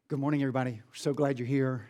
Good morning, everybody. We're so glad you're here.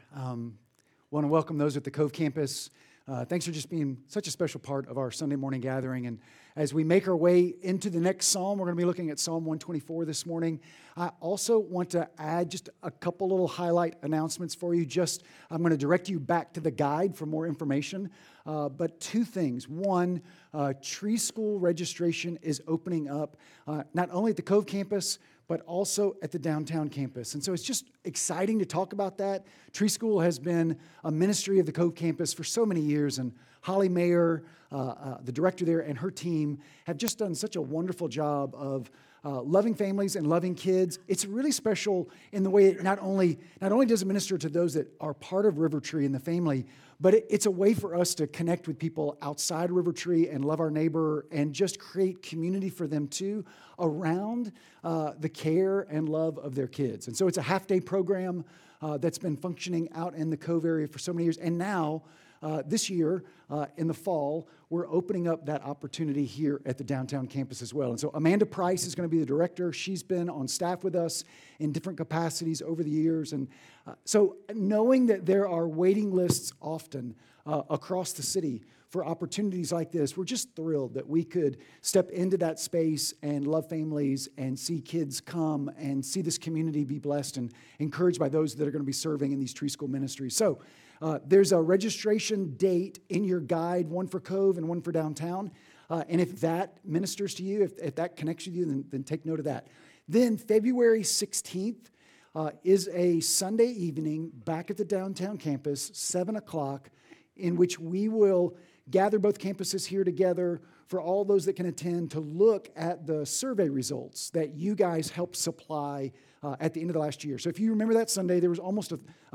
Want to welcome those at the Cove campus. Thanks for just being such a special part of our Sunday morning gathering. And as we make our way into the next psalm, we're going to be looking at Psalm 124 this morning. I also want to add just a couple little highlight announcements for you. I'm going to direct you back to the guide for more information. But two things. One, Tree School registration is opening up not only at the Cove campus, but also at the downtown campus. And so it's just exciting to talk about that. Tree School has been a ministry of the Cove campus for so many years, and Holly Mayer, the director there, and her team have just done such a wonderful job of loving families and loving kids. It's really special in the way it not only does it minister to those that are part of River Tree and the family, but it's a way for us to connect with people outside River Tree and love our neighbor and just create community for them too around the care and love of their kids. And so it's a half-day program that's been functioning out in the Cove area for so many years. And now, this year, in the fall, we're opening up that opportunity here at the downtown campus as well. And so Amanda Price is going to be the director. She's been on staff with us in different capacities over the years. And so knowing that there are waiting lists often across the city for opportunities like this, we're just thrilled that we could step into that space and love families and see kids come and see this community be blessed and encouraged by those that are going to be serving in these Tree School ministries. So there's a registration date in your guide, one for Cove and one for downtown. And if that ministers to you, if that connects with you, then take note of that. Then February 16th is a Sunday evening back at the downtown campus, 7 o'clock, in which we will gather both campuses here together for all those that can attend to look at the survey results that you guys helped supply at the end of the last year. So if you remember that Sunday, there was almost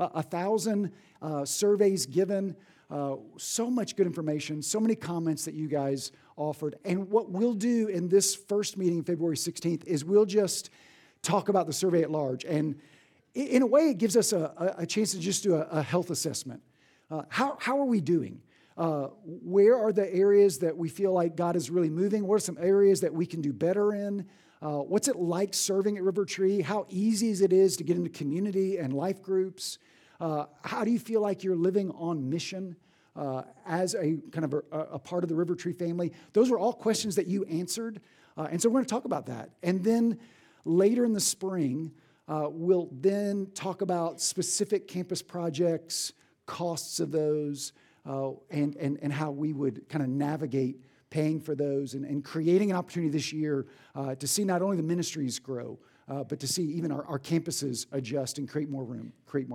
1,000 surveys given, so much good information, so many comments that you guys offered. And what we'll do in this first meeting, February 16th, is we'll just talk about the survey at large. And in a way, it gives us a chance to just do a health assessment. How are we doing? Where are the areas that we feel like God is really moving? What are some areas that we can do better in? What's it like serving at River Tree? How easy is it to get into community and life groups? How do you feel like you're living on mission as a kind of a part of the River Tree family? Those were all questions that you answered. And so we're going to talk about that. And then later in the spring, we'll then talk about specific campus projects, costs of those, and how we would kind of navigate paying for those and creating an opportunity this year to see not only the ministries grow, but to see even our campuses adjust and create more room.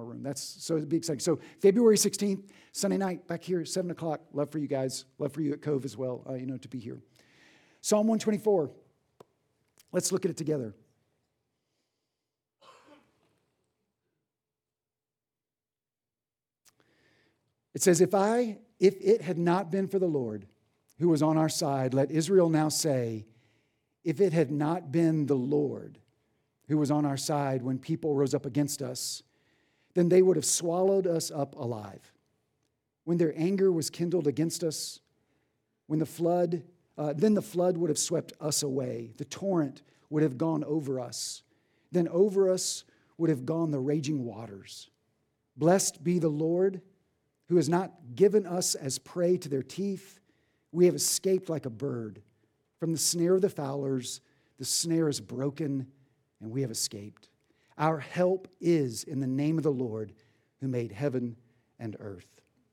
So it'd be exciting. So February 16th, Sunday night, back here at 7 o'clock. Love for you guys. Love for you at Cove as well, to be here. Psalm 124. Let's look at it together. It says, if it had not been for the Lord who was on our side, let Israel now say, if it had not been the Lord who was on our side when people rose up against us, then they would have swallowed us up alive. When their anger was kindled against us, then the flood would have swept us away. The torrent would have gone over us. Then over us would have gone the raging waters. Blessed be the Lord, who has not given us as prey to their teeth. We have escaped like a bird. From the snare of the fowlers, the snare is broken, and we have escaped. Our help is in the name of the Lord, who made heaven and earth.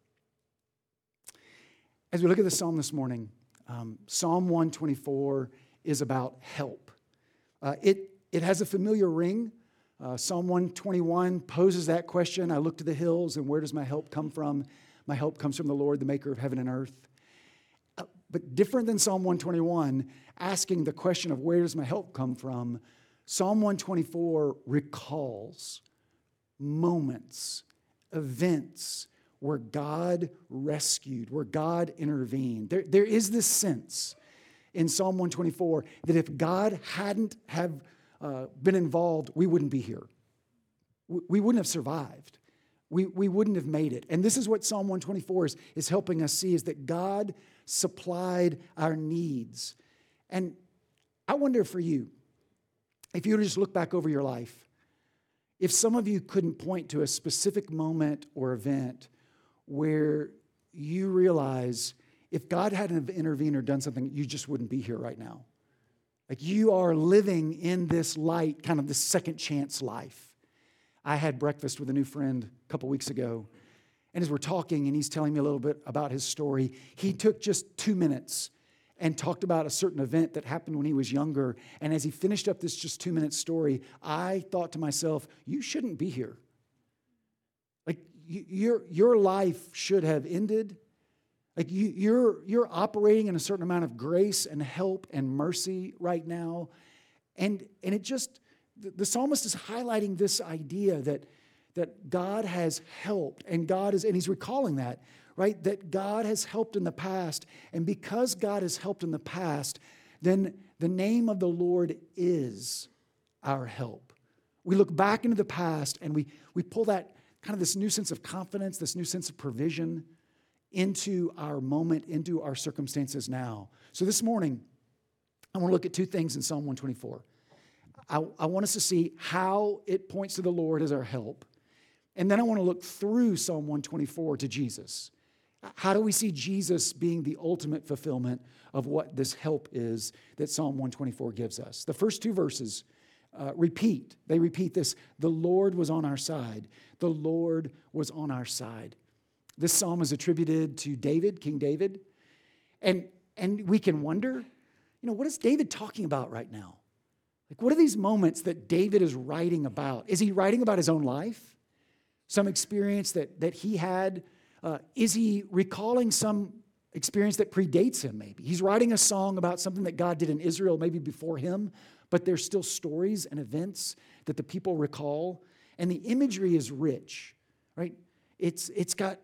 As we look at the psalm this morning, Psalm 124 is about help. It has a familiar ring. Psalm 121 poses that question. I look to the hills, and where does my help come from? My help comes from the Lord, the maker of heaven and earth. But different than Psalm 121, asking the question of where does my help come from, Psalm 124 recalls moments, events where God rescued, where God intervened. There is this sense in Psalm 124 that if God hadn't have been involved, we wouldn't be here. We wouldn't have survived. We wouldn't have made it. And this is what Psalm 124 is helping us see, is that God supplied our needs. And I wonder for you, if you were to just look back over your life, if some of you couldn't point to a specific moment or event where you realize if God hadn't intervened or done something, you just wouldn't be here right now. Like you are living in this light, kind of this second chance life. I had breakfast with a new friend a couple weeks ago, and as we're talking and he's telling me a little bit about his story, he took just 2 minutes and talked about a certain event that happened when he was younger. And as he finished up this just 2-minute story, I thought to myself, you shouldn't be here. Like your life should have ended. Like you're operating in a certain amount of grace and help and mercy right now. And it just, the psalmist is highlighting this idea that God has helped and he's recalling that, right? That God has helped in the past. And because God has helped in the past, then the name of the Lord is our help. We look back into the past and we pull that kind of this new sense of confidence, this new sense of provision into our moment, into our circumstances now. So this morning, I want to look at two things in Psalm 124. I want us to see how it points to the Lord as our help. And then I want to look through Psalm 124 to Jesus. How do we see Jesus being the ultimate fulfillment of what this help is that Psalm 124 gives us? The first two verses repeat. They repeat this: the Lord was on our side. The Lord was on our side. This psalm is attributed to David, King David. And we can wonder, what is David talking about right now? Like, what are these moments that David is writing about? Is he writing about his own life? Some experience that he had? Is he recalling some experience that predates him maybe? He's writing a song about something that God did in Israel maybe before him, but there's still stories and events that the people recall. And the imagery is rich, right? It's got,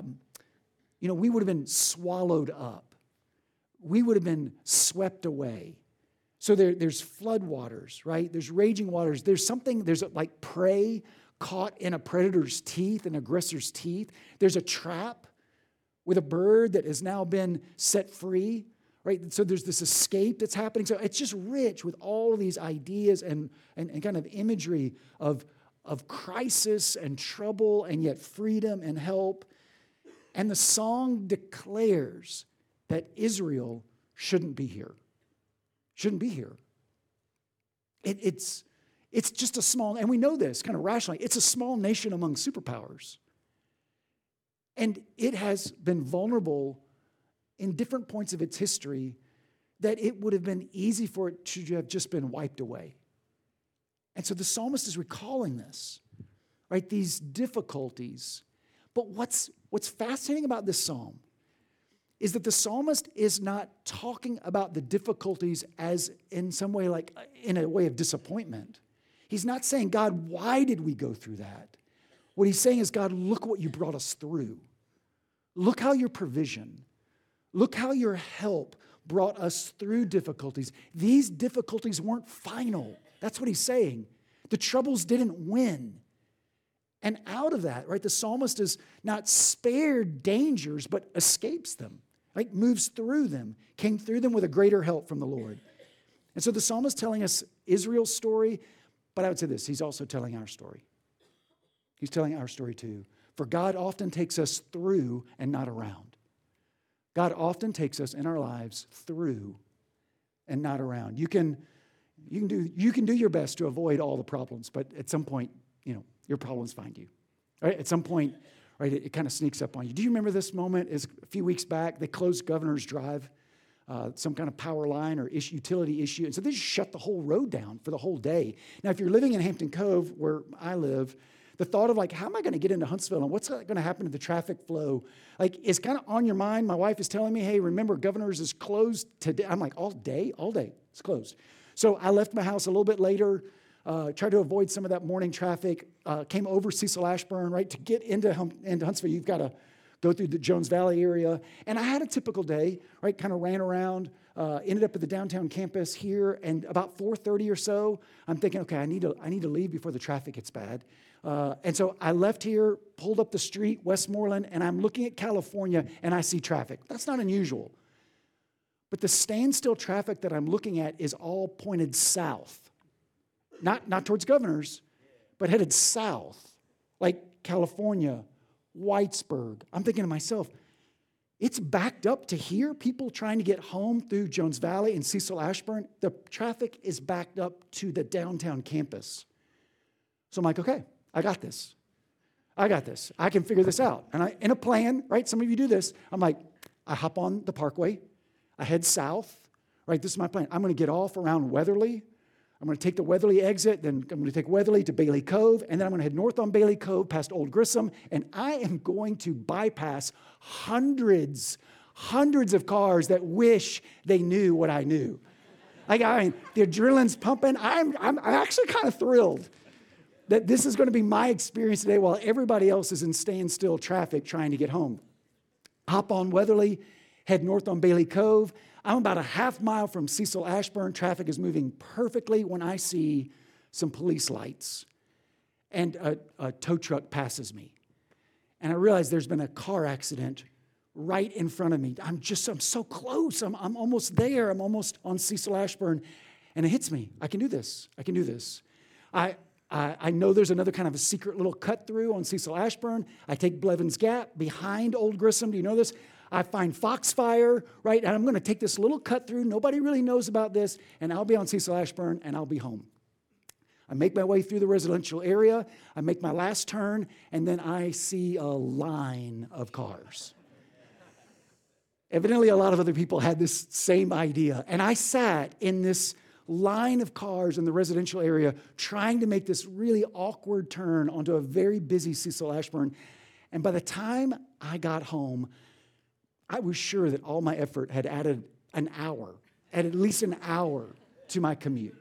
we would have been swallowed up. We would have been swept away. So there's flood waters, right? There's raging waters. There's like prey caught in a predator's teeth, an aggressor's teeth. There's a trap with a bird that has now been set free, right? So there's this escape that's happening. So it's just rich with all of these ideas and kind of imagery of crisis and trouble and yet freedom and help. And the song declares that Israel shouldn't be here. Shouldn't be here. It's just a small, and we know this kind of rationally, it's a small nation among superpowers. And it has been vulnerable in different points of its history that it would have been easy for it to have just been wiped away. And so the psalmist is recalling this, right? These difficulties. But what's fascinating about this psalm is that the psalmist is not talking about the difficulties as in some way, like in a way of disappointment. He's not saying, God, why did we go through that? What he's saying is, God, look what you brought us through. Look how your provision, look how your help brought us through difficulties. These difficulties weren't final. That's what he's saying. The troubles didn't win. And out of that, right, the psalmist is not spared dangers, but escapes them, right? Moves through them, came through them with a greater help from the Lord. And so the psalmist telling us Israel's story, but I would say this, he's also telling our story. He's telling our story too. For God often takes us through and not around. God often takes us in our lives through and not around. You can do your best to avoid all the problems, but at some point, your problems find you. Right? At some point, right, it kind of sneaks up on you. Do you remember this moment? Is a few weeks back, they closed Governor's Drive, some kind of power line or utility issue, and so they just shut the whole road down for the whole day. Now, if you're living in Hampton Cove, where I live, the thought of like, how am I going to get into Huntsville and what's going to happen to the traffic flow, like, is kind of on your mind. My wife is telling me, hey, remember, Governor's is closed today. I'm like, all day, it's closed. So I left my house a little bit later, tried to avoid some of that morning traffic, came over Cecil Ashburn, right? To get into Huntsville, you've got to go through the Jones Valley area. And I had a typical day, right? Kind of ran around, ended up at the downtown campus here, and about 4:30 or so, I'm thinking, okay, I need to leave before the traffic gets bad. And so I left here, pulled up the street, Westmoreland, and I'm looking at California, and I see traffic. That's not unusual. But the standstill traffic that I'm looking at is all pointed south. Not towards Governor's, but headed south, like California, Whitesburg. I'm thinking to myself, it's backed up to here. People trying to get home through Jones Valley and Cecil Ashburn. The traffic is backed up to the downtown campus. So I'm like, okay, I got this. I can figure this out. And in a plan, right? Some of you do this. I'm like, I hop on the parkway. I head south, right? This is my plan. I'm going to get off around Weatherly. I'm going to take the Weatherly exit, then I'm going to take Weatherly to Bailey Cove, and then I'm going to head north on Bailey Cove past Old Grissom, and I am going to bypass hundreds of cars that wish they knew what I knew. Like, I mean, the adrenaline's pumping. I'm actually kind of thrilled that this is going to be my experience today while everybody else is in standstill traffic trying to get home. Hop on Weatherly, head north on Bailey Cove. I'm about a half mile from Cecil Ashburn. Traffic is moving perfectly when I see some police lights and a tow truck passes me. And I realize there's been a car accident right in front of me. I'm so close. I'm almost there. I'm almost on Cecil Ashburn. And it hits me. I can do this. I know there's another kind of a secret little cut through on Cecil Ashburn. I take Blevins Gap behind Old Grissom. Do you know this? I find Foxfire, right? And I'm going to take this little cut through. Nobody really knows about this. And I'll be on Cecil Ashburn, and I'll be home. I make my way through the residential area. I make my last turn, and then I see a line of cars. Evidently, a lot of other people had this same idea. And I sat in this line of cars in the residential area trying to make this really awkward turn onto a very busy Cecil Ashburn. And by the time I got home, I was sure that all my effort had added at least an hour to my commute.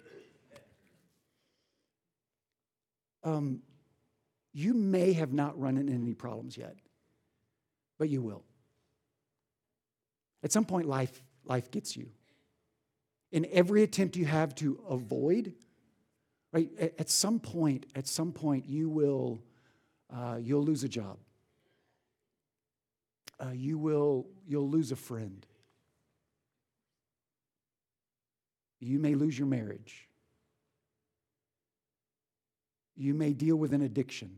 You may have not run into any problems yet, but you will. At some point, life gets you. In every attempt you have to avoid, right? At some point, you'll lose a job. You'll lose a friend. You may lose your marriage. You may deal with an addiction.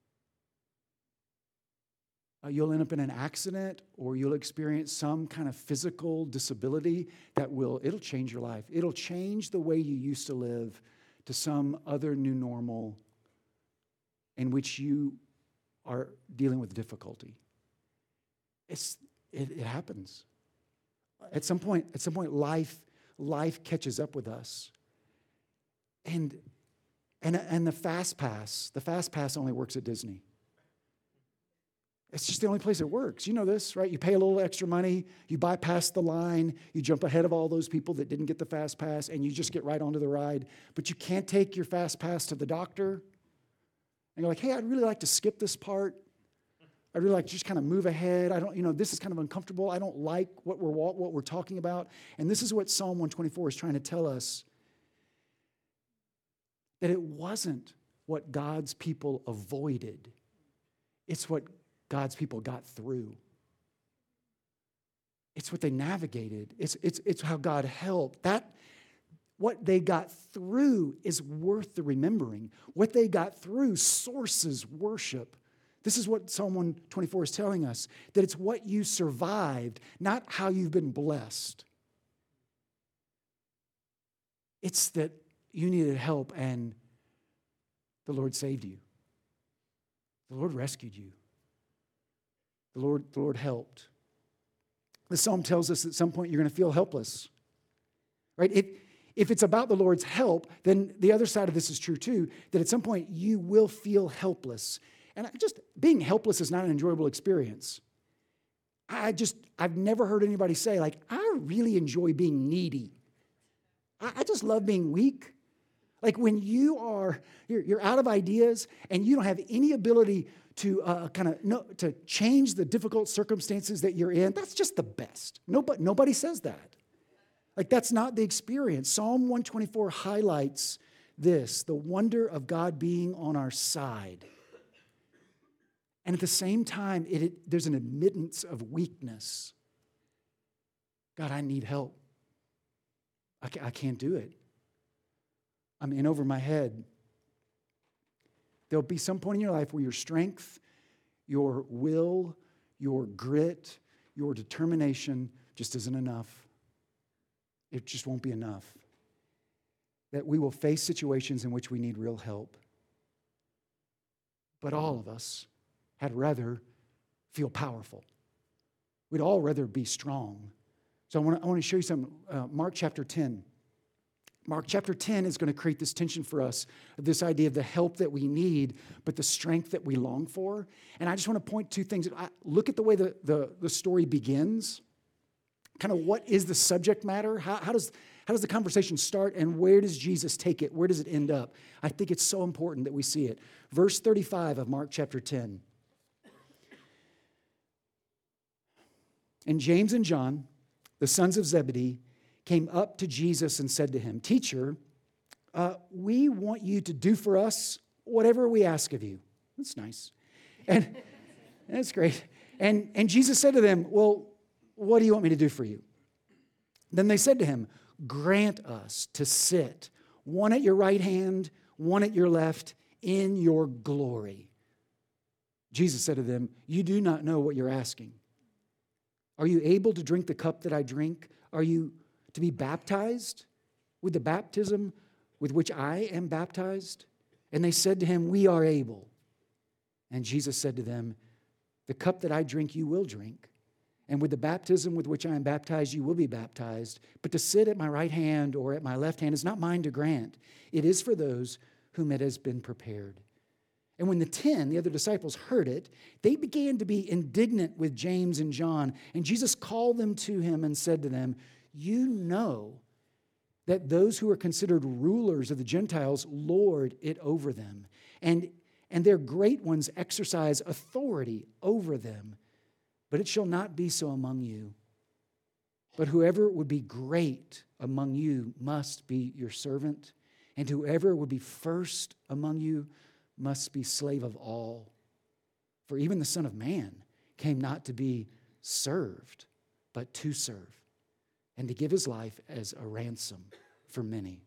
You'll end up in an accident, or you'll experience some kind of physical disability it'll change your life. It'll change the way you used to live to some other new normal in which you are dealing with difficulty. It happens. At some point, life catches up with us. And the fast pass only works at Disney. It's just the only place it works. You know this, right? You pay a little extra money, you bypass the line, you jump ahead of all those people that didn't get the fast pass, and you just get right onto the ride. But you can't take your fast pass to the doctor. And you're like, hey, I'd really like to skip this part. I'd really like to just kind of move ahead. This is kind of uncomfortable. I don't like what we're talking about. And this is what Psalm 124 is trying to tell us. That it wasn't what God's people avoided. It's what God's people got through. It's what they navigated. It's how God helped. What they got through is worth the remembering. What they got through sources worship. This is what Psalm 124 is telling us, that it's what you survived, not how you've been blessed. It's that you needed help and the Lord saved you. The Lord rescued you. The Lord helped. The psalm tells us at some point you're going to feel helpless. Right? If it's about the Lord's help, then the other side of this is true too, that at some point you will feel helpless. And being helpless is not an enjoyable experience. I've never heard anybody say, like, I really enjoy being needy. I just love being weak. Like when you're out of ideas and you don't have any ability to to change the difficult circumstances that you're in, that's just the best. Nobody says that. Like that's not the experience. Psalm 124 highlights this, the wonder of God being on our side. And at the same time, there's an admittance of weakness. God, I need help. I can't do it. I'm in over my head. There'll be some point in your life where your strength, your will, your grit, your determination just isn't enough. It just won't be enough. That we will face situations in which we need real help. But all of us had rather feel powerful. We'd all rather be strong. So I want to show you something. Mark chapter 10. Mark chapter 10 is going to create this tension for us, this idea of the help that we need, but the strength that we long for. And I just want to point to things. Look at the way the story begins. Kind of what is the subject matter? How does the conversation start, and where does Jesus take it? Where does it end up? I think it's so important that we see it. Verse 35 of Mark chapter 10. And James and John, the sons of Zebedee, came up to Jesus and said to him, "Teacher, we want you to do for us whatever we ask of you." That's nice. And that's great. And Jesus said to them, "Well, what do you want me to do for you?" Then they said to him, "Grant us to sit, one at your right hand, one at your left, in your glory." Jesus said to them, "You do not know what you're asking. Are you able to drink the cup that I drink? Are you to be baptized with the baptism with which I am baptized?" And they said to him, "We are able." And Jesus said to them, "The cup that I drink you will drink, and with the baptism with which I am baptized you will be baptized. But to sit at my right hand or at my left hand is not mine to grant. It is for those whom it has been prepared." And when the other disciples, heard it, they began to be indignant with James and John. And Jesus called them to him and said to them, "You know that those who are considered rulers of the Gentiles lord it over them, and their great ones exercise authority over them. But it shall not be so among you. But whoever would be great among you must be your servant, and whoever would be first among you must be slave of all. For even the Son of Man came not to be served, but to serve, and to give his life as a ransom for many."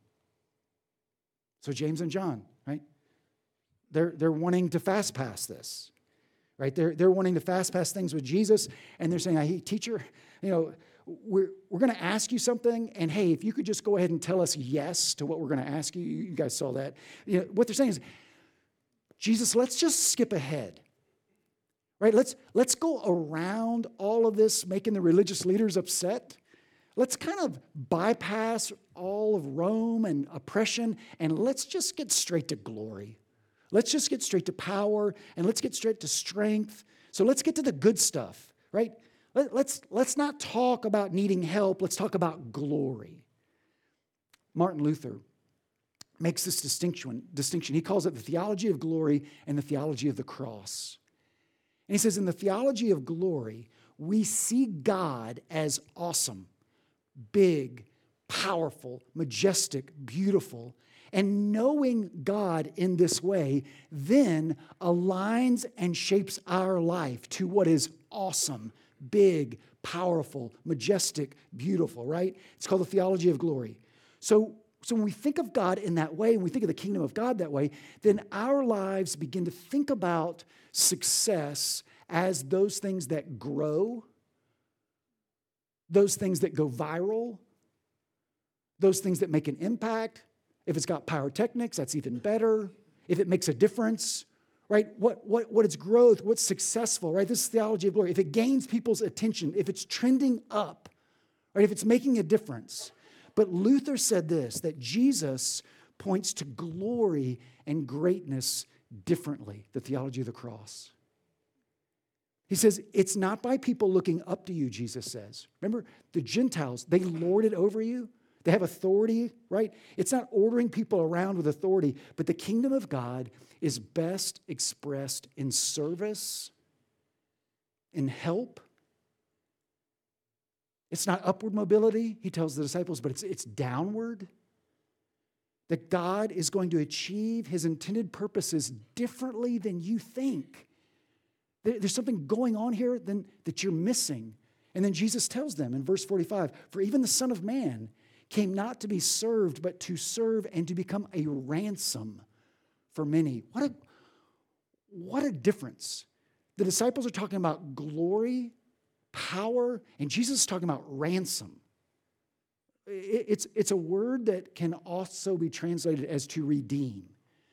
So James and John, right? They're wanting to fast pass this, right? They're wanting to fast pass things with Jesus, and they're saying, "Hey, teacher, we're going to ask you something, and hey, if you could just go ahead and tell us yes to what we're going to ask you." You guys saw that. What they're saying is, "Jesus, let's just skip ahead, right? Let's go around all of this, making the religious leaders upset. Let's kind of bypass all of Rome and oppression, and let's just get straight to glory. Let's just get straight to power, and let's get straight to strength. So let's get to the good stuff, right? Let's not talk about needing help. Let's talk about glory." Martin Luther makes this distinction. He calls it the theology of glory and the theology of the cross. And he says, in the theology of glory, we see God as awesome, big, powerful, majestic, beautiful. And knowing God in this way then aligns and shapes our life to what is awesome, big, powerful, majestic, beautiful, right? It's called the theology of glory. So when we think of God in that way, and we think of the kingdom of God that way, then our lives begin to think about success as those things that grow, those things that go viral, those things that make an impact. If it's got pyrotechnics, that's even better. If it makes a difference, right? What its growth, what's successful, right? This is theology of glory. If it gains people's attention, if it's trending up, right? If it's making a difference. But Luther said this, that Jesus points to glory and greatness differently, the theology of the cross. He says, it's not by people looking up to you, Jesus says. Remember, the Gentiles, they lord it over you. They have authority, right? It's not ordering people around with authority, but the kingdom of God is best expressed in service, in help. It's not upward mobility, he tells the disciples, but it's downward. That God is going to achieve his intended purposes differently than you think. There's something going on here that you're missing. And then Jesus tells them in verse 45, "For even the Son of Man came not to be served, but to serve and to become a ransom for many." what a difference. The disciples are talking about glory, power, and Jesus is talking about ransom. It's a word that can also be translated as to redeem.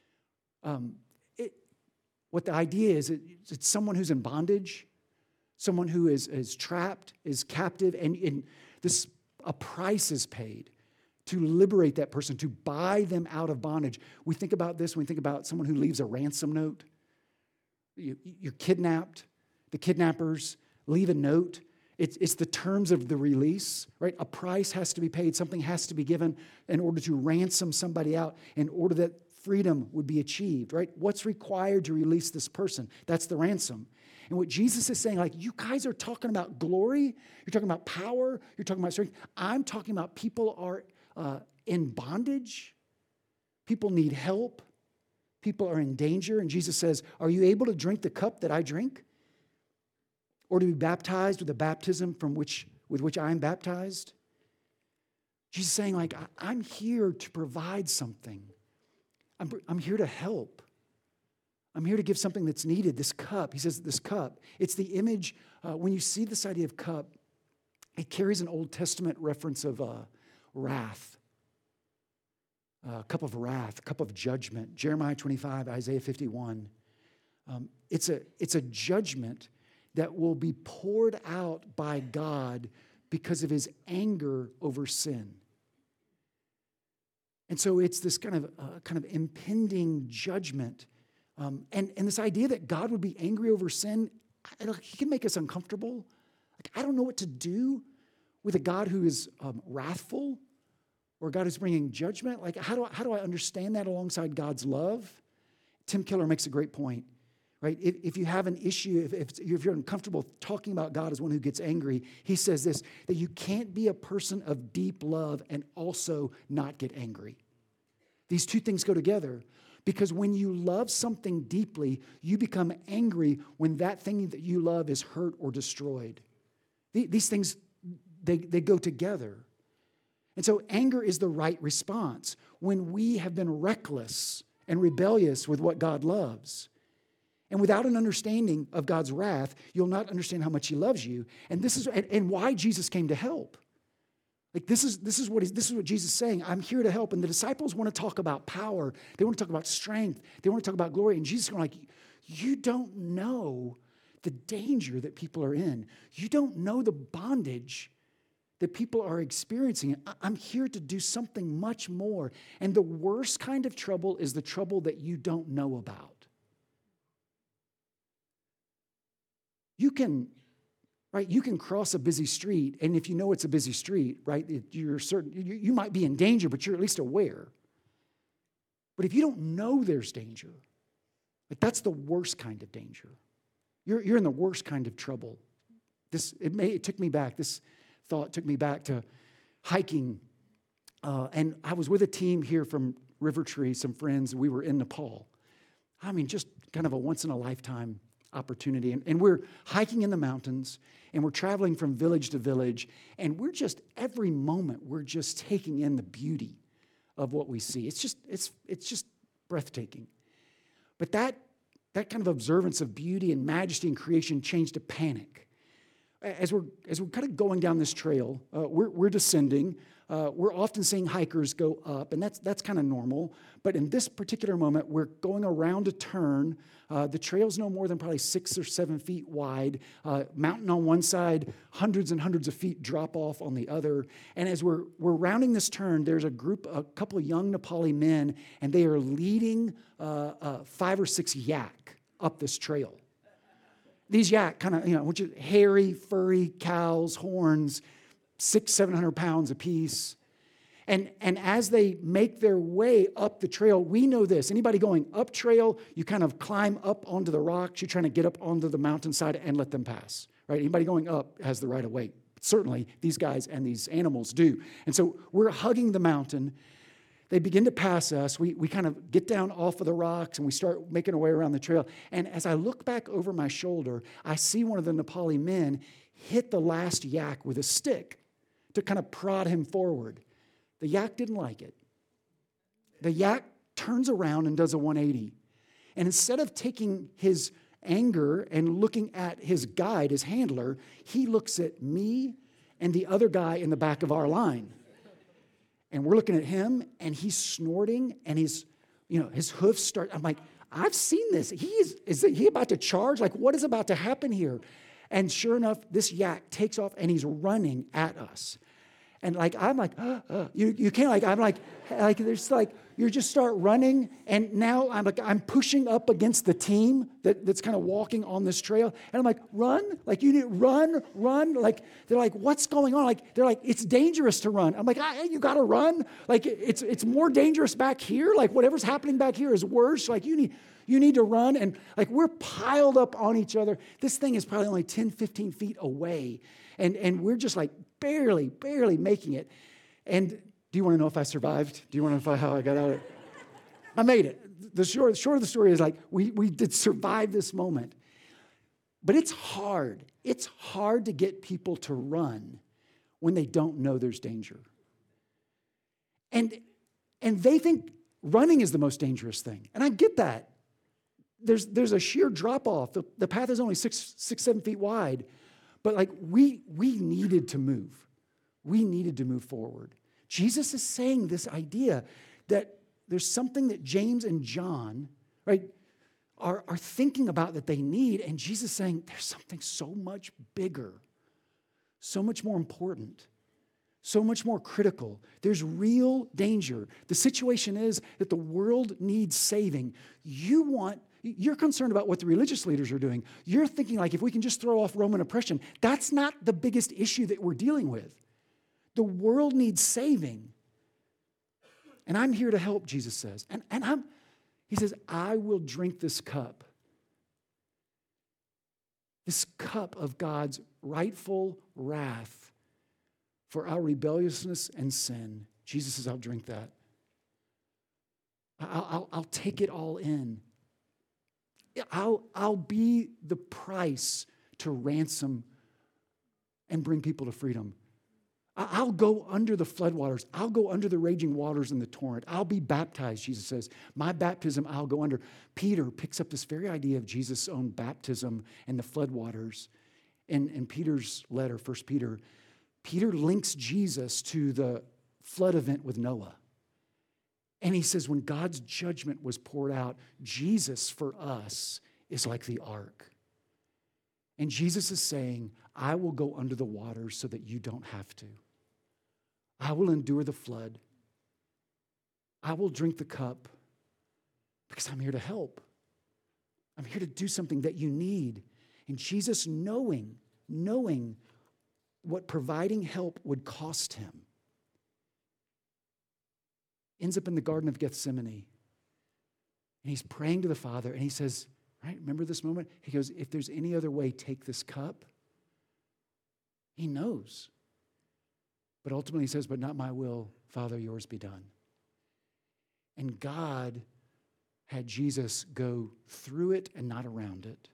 What the idea is, it's someone who's in bondage, someone who is trapped, is captive, and a price is paid to liberate that person, to buy them out of bondage. We think about this when we think about someone who leaves a ransom note. You're kidnapped. The kidnappers leave a note. It's the terms of the release, right? A price has to be paid. Something has to be given in order to ransom somebody out, in order that freedom would be achieved, right? What's required to release this person? That's the ransom. And what Jesus is saying, like, you guys are talking about glory, you're talking about power, you're talking about strength. I'm talking about people are in bondage. People need help. People are in danger. And Jesus says, are you able to drink the cup that I drink? Or to be baptized with the baptism with which I am baptized? Jesus is saying, like, I'm here to provide something. I'm here to help. I'm here to give something that's needed. This cup, he says, this cup. It's the image, when you see this idea of cup, it carries an Old Testament reference of wrath. A cup of wrath, a cup of judgment. Jeremiah 25, Isaiah 51. It's a judgment that will be poured out by God because of his anger over sin. And so it's this kind of impending judgment. And this idea that God would be angry over sin, he can make us uncomfortable. Like, I don't know what to do with a God who is wrathful or God who's bringing judgment. Like, how do I understand that alongside God's love? Tim Keller makes a great point, right? If you have an issue, if you're uncomfortable talking about God as one who gets angry, he says this, that you can't be a person of deep love and also not get angry. These two things go together. Because when you love something deeply, you become angry when that thing that you love is hurt or destroyed. These things, they go together. And so anger is the right response when we have been reckless and rebellious with what God loves. And without an understanding of God's wrath, you'll not understand how much he loves you. And this is why Jesus came to help. Like, this is what Jesus is saying. I'm here to help. And the disciples want to talk about power. They want to talk about strength. They want to talk about glory. And Jesus is going like, you don't know the danger that people are in. You don't know the bondage that people are experiencing. I'm here to do something much more. And the worst kind of trouble is the trouble that you don't know about. You can cross a busy street, and if you know it's a busy street, right, you're certain you might be in danger, but you're at least aware. But if you don't know there's danger, like, that's the worst kind of danger. You're in the worst kind of trouble. This thought took me back to hiking, and I was with a team here from River Tree, some friends. We were in Nepal. I mean, just kind of a once in a lifetime opportunity. And we're hiking in the mountains, and we're traveling from village to village, and every moment, we're just taking in the beauty of what we see. It's just breathtaking. But that kind of observance of beauty and majesty and creation changed to panic. As we're kind of going down this trail, we're descending. We're often seeing hikers go up, and that's kind of normal. But in this particular moment, we're going around a turn. The trail's no more than probably 6 or 7 feet wide. Mountain on one side, hundreds and hundreds of feet drop off on the other. And as we're rounding this turn, there's a couple of young Nepali men, and they are leading 5 or 6 yak up this trail. These yak kind of, which is hairy, furry cows, horns, 600-700 pounds apiece. And as they make their way up the trail, we know this. Anybody going up trail, you kind of climb up onto the rocks. You're trying to get up onto the mountainside and let them pass, right? Anybody going up has the right of way. Certainly, these guys and these animals do. And so we're hugging the mountain. They begin to pass us. We kind of get down off of the rocks, and we start making our way around the trail. And as I look back over my shoulder, I see one of the Nepali men hit the last yak with a stick to kind of prod him forward. The yak didn't like it. The yak turns around and does a 180. And instead of taking his anger and looking at his guide, his handler, he looks at me and the other guy in the back of our line. And we're looking at him, and he's snorting, and his hoofs start. I'm like, I've seen this. Is he about to charge? Like, what is about to happen here? And sure enough, this yak takes off, and he's running at us. And I'm like, you can't, there's you just start running. And now I'm pushing up against the team that's kind of walking on this trail. And I'm like, run, you need run. They're like, what's going on? They're like, it's dangerous to run. I'm like, you got to run. It's more dangerous back here. Whatever's happening back here is worse. You need to run. And we're piled up on each other. This thing is probably only 10, 15 feet away. And we're just barely making it. And do you want to know if I survived? Do you want to know how I got out of it? I made it. The short of the story is we did survive this moment. But it's hard. It's hard to get people to run when they don't know there's danger. And they think running is the most dangerous thing. And I get that. There's a sheer drop off. The path is only 7 feet wide. But we needed to move. We needed to move forward. Jesus is saying this idea that there's something that James and John, right, are thinking about that they need. And Jesus is saying there's something so much bigger, so much more important, so much more critical. There's real danger. The situation is that the world needs saving. You're concerned about what the religious leaders are doing. You're thinking if we can just throw off Roman oppression. That's not the biggest issue that we're dealing with. The world needs saving. And I'm here to help, Jesus says. He says, I will drink this cup. This cup of God's rightful wrath for our rebelliousness and sin. Jesus says, I'll drink that. I'll take it all in. I'll be the price to ransom and bring people to freedom. I'll go under the floodwaters. I'll go under the raging waters in the torrent. I'll be baptized, Jesus says. My baptism, I'll go under. Peter picks up this very idea of Jesus' own baptism and the floodwaters. In Peter's letter, 1 Peter, Peter links Jesus to the flood event with Noah. And he says, when God's judgment was poured out, Jesus for us is like the ark. And Jesus is saying, I will go under the waters so that you don't have to. I will endure the flood. I will drink the cup because I'm here to help. I'm here to do something that you need. And Jesus, knowing what providing help would cost him, ends up in the Garden of Gethsemane. And he's praying to the Father, and he says, right, remember this moment? He goes, if there's any other way, take this cup. He knows. But ultimately he says, but not my will, Father, yours be done. And God had Jesus go through it and not around it.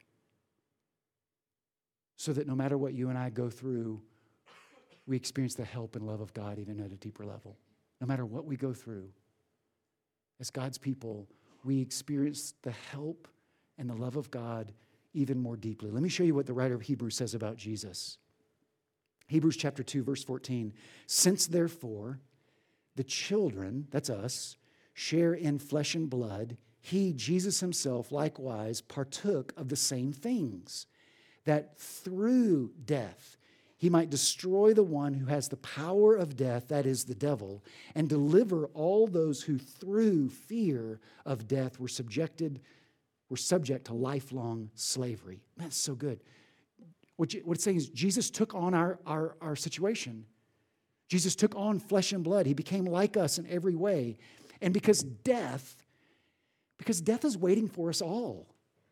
So that no matter what you and I go through, we experience the help and love of God even at a deeper level. No matter what we go through, as God's people, we experience the help and the love of God even more deeply. Let me show you what the writer of Hebrews says about Jesus. Hebrews chapter 2, verse 14. Since therefore the children, that's us, share in flesh and blood, he, Jesus himself, likewise partook of the same things, that through death he might destroy the one who has the power of death, that is the devil, and deliver all those who through fear of death were subject to lifelong slavery. Man, that's so good. What it's saying is Jesus took on our situation. Jesus took on flesh and blood. He became like us in every way. And because death is waiting for us all.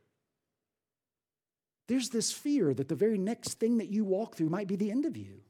There's this fear that the very next thing that you walk through might be the end of you.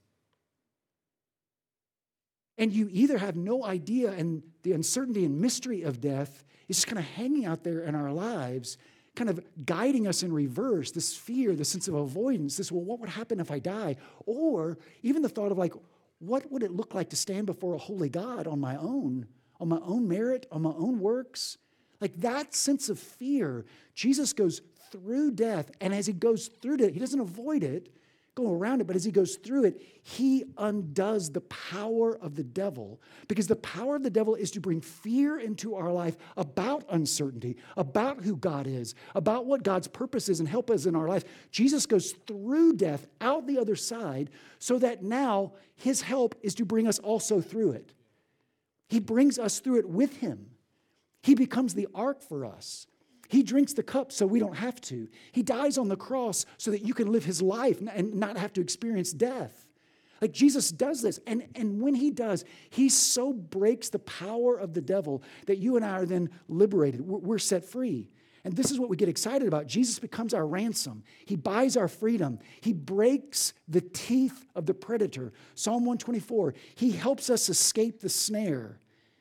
And you either have no idea, and the uncertainty and mystery of death is just kind of hanging out there in our lives, kind of guiding us in reverse, this fear, this sense of avoidance, what would happen if I die? Or even the thought of what would it look like to stand before a holy God on my own merit, on my own works? Like that sense of fear, Jesus goes through death. And as he goes through it, he doesn't avoid it, go around it, but as he goes through it, he undoes the power of the devil. Because the power of the devil is to bring fear into our life about uncertainty, about who God is, about what God's purpose is and help is in our life. Jesus goes through death out the other side so that now his help is to bring us also through it. He brings us through it with him. He becomes the ark for us. He drinks the cup so we don't have to. He dies on the cross so that you can live his life and not have to experience death. Like Jesus does this. And when he does, he so breaks the power of the devil that you and I are then liberated. We're set free. And this is what we get excited about. Jesus becomes our ransom. He buys our freedom. He breaks the teeth of the predator. Psalm 124, he helps us escape the snare.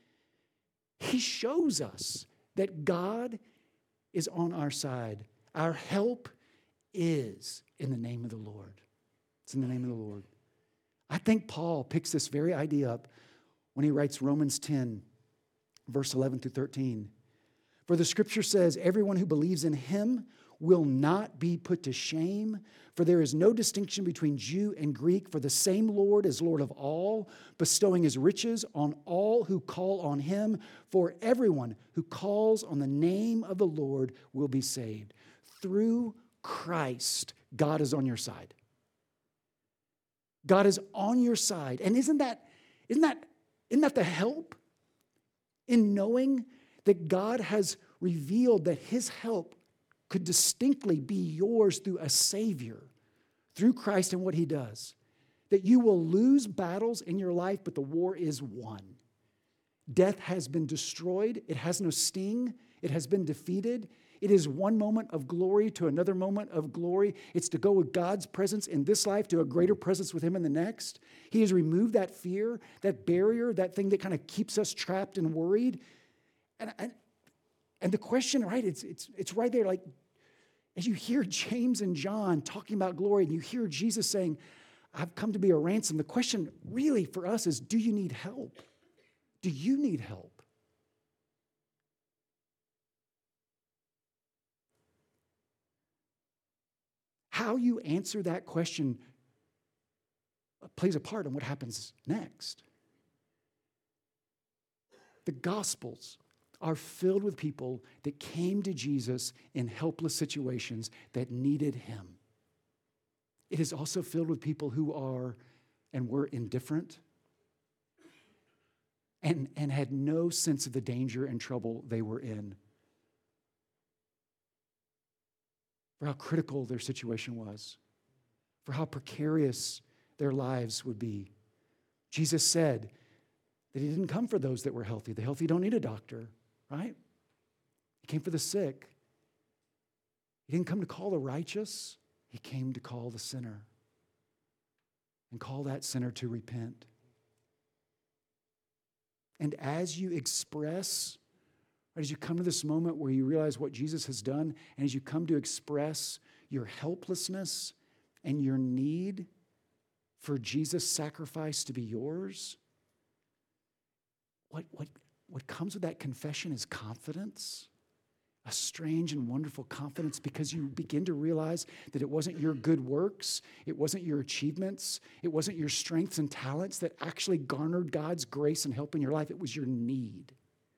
He shows us that God is on our side. Our help is in the name of the Lord. It's in the name of the Lord. I think Paul picks this very idea up when he writes Romans 10, verse 11 through 13. For the scripture says, everyone who believes in him will not be put to shame, for there is no distinction between Jew and Greek, for the same Lord is Lord of all, bestowing his riches on all who call on him. For everyone who calls on the name of the Lord will be saved. Through Christ, God is on your side. God is on your side. And isn't that the help in knowing that God has revealed that his help could distinctly be yours through a Savior, through Christ and what he does? That you will lose battles in your life, but the war is won. Death has been destroyed. It has no sting. It has been defeated. It is one moment of glory to another moment of glory. It's to go with God's presence in this life to a greater presence with him in the next. He has removed that fear, that barrier, that thing that kind of keeps us trapped and worried. And the question, right, it's right there. Like, as you hear James and John talking about glory, and you hear Jesus saying, I've come to be a ransom, the question really for us is, do you need help? Do you need help? How you answer that question plays a part in what happens next. The Gospels are filled with people that came to Jesus in helpless situations that needed him. It is also filled with people who are and were indifferent and had no sense of the danger and trouble they were in, for how critical their situation was, for how precarious their lives would be. Jesus said that he didn't come for those that were healthy. The healthy don't need a doctor, right? He came for the sick. He didn't come to call the righteous. He came to call the sinner and call that sinner to repent. And as you express, as you come to this moment where you realize what Jesus has done, and as you come to express your helplessness and your need for Jesus' sacrifice to be yours, what comes with that confession is confidence, a strange and wonderful confidence, because you begin to realize that it wasn't your good works, it wasn't your achievements, it wasn't your strengths and talents that actually garnered God's grace and help in your life. It was your need.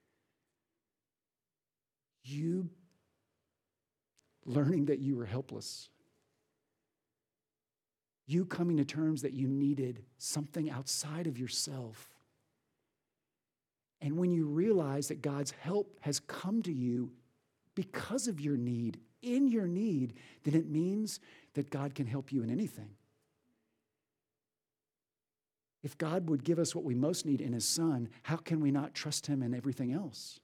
You learning that you were helpless. You coming to terms that you needed something outside of yourself. And when you realize that God's help has come to you because of your need, in your need, then it means that God can help you in anything. If God would give us what we most need in his Son, how can we not trust him in everything else?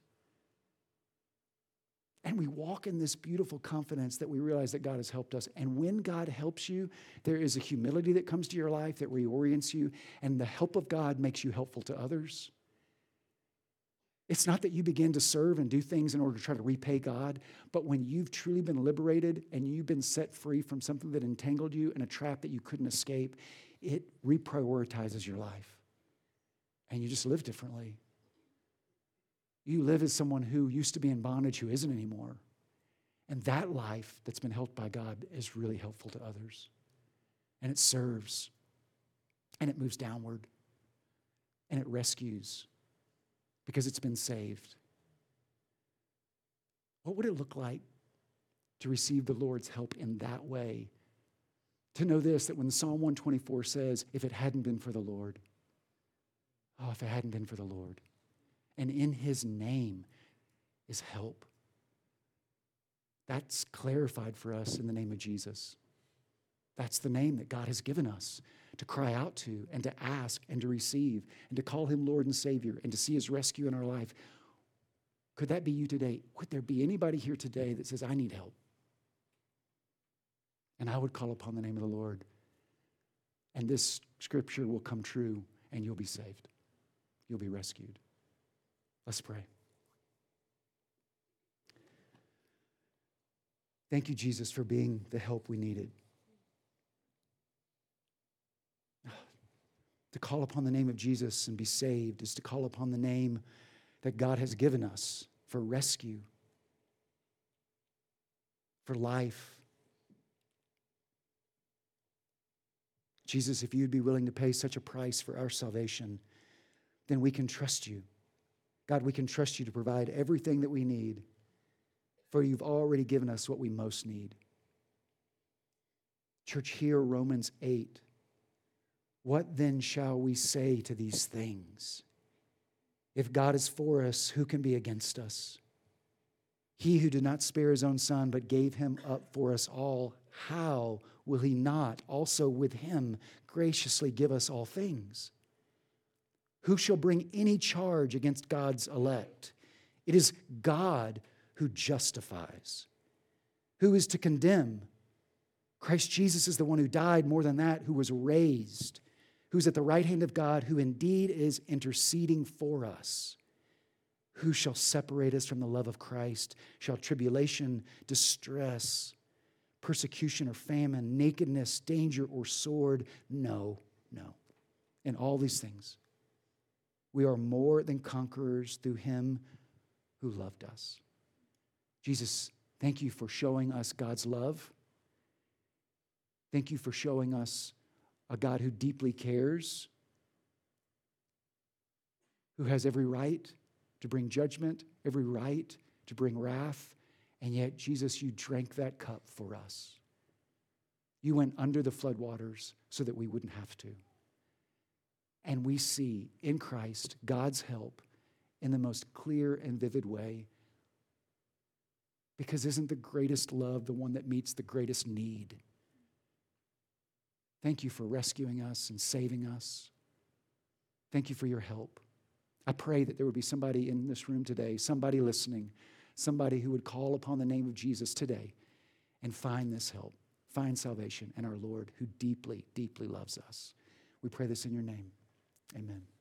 And we walk in this beautiful confidence that we realize that God has helped us. And when God helps you, there is a humility that comes to your life that reorients you, and the help of God makes you helpful to others. It's not that you begin to serve and do things in order to try to repay God, but when you've truly been liberated and you've been set free from something that entangled you in a trap that you couldn't escape, it reprioritizes your life. And you just live differently. You live as someone who used to be in bondage who isn't anymore. And that life that's been helped by God is really helpful to others. And it serves. And it moves downward. And it rescues because it's been saved. What would it look like to receive the Lord's help in that way? To know this, that when Psalm 124 says, if it hadn't been for the Lord, oh, if it hadn't been for the Lord, and in his name is help. That's clarified for us in the name of Jesus. That's the name that God has given us to cry out to and to ask and to receive and to call him Lord and Savior and to see his rescue in our life. Could that be you today? Would there be anybody here today that says, I need help? And I would call upon the name of the Lord. And this scripture will come true and you'll be saved. You'll be rescued. Let's pray. Thank you, Jesus, for being the help we needed. To call upon the name of Jesus and be saved is to call upon the name that God has given us for rescue, for life. Jesus, if you'd be willing to pay such a price for our salvation, then we can trust you. God, we can trust you to provide everything that we need, for you've already given us what we most need. Church, hear Romans 8. What then shall we say to these things? If God is for us, who can be against us? He who did not spare his own son, but gave him up for us all, how will he not also with him graciously give us all things? Who shall bring any charge against God's elect? It is God who justifies. Who is to condemn? Christ Jesus is the one who died, more than that, who was raised, who's at the right hand of God, who indeed is interceding for us. Who shall separate us from the love of Christ? Shall tribulation, distress, persecution or famine, nakedness, danger or sword? No, no. In all these things, we are more than conquerors through him who loved us. Jesus, thank you for showing us God's love. Thank you for showing us a God who deeply cares, who has every right to bring judgment, every right to bring wrath, and yet, Jesus, you drank that cup for us. You went under the floodwaters so that we wouldn't have to. And we see in Christ God's help in the most clear and vivid way. Because isn't the greatest love the one that meets the greatest need? Thank you for rescuing us and saving us. Thank you for your help. I pray that there would be somebody in this room today, somebody listening, somebody who would call upon the name of Jesus today and find this help, find salvation in our Lord who deeply, deeply loves us. We pray this in your name. Amen.